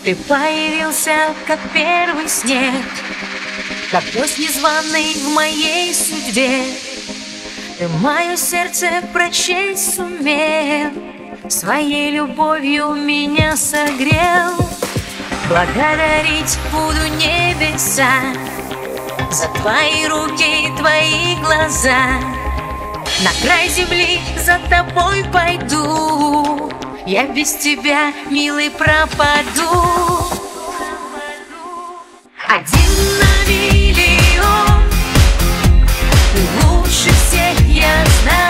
Ты появился, как первый снег, как гость незваный в моей судьбе. Ты мое сердце прочесть сумел, своей любовью меня согрел. Благодарить буду небеса за твои руки и твои глаза. На край земли за тобой пойду, я без тебя, милый, пропаду. Один на миллион, ты лучше всех, я знаю.